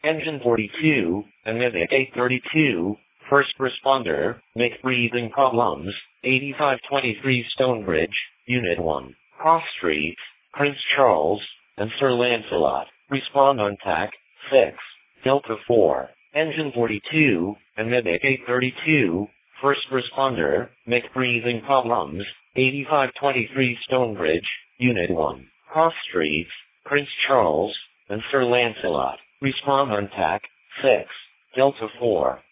Engine 42, and Medic 832, First Responder, make breathing problems, 8523 Stonebridge, Unit 1, Cross Street, Prince Charles, and Sir Lancelot, respond on TAC 6, Delta 4, Engine 42, and Medic 832, First Responder, make breathing problems, 8523 Stonebridge, Unit 1, Cross Street, Prince Charles, and Sir Lancelot, respond on TAC 6, Delta 4.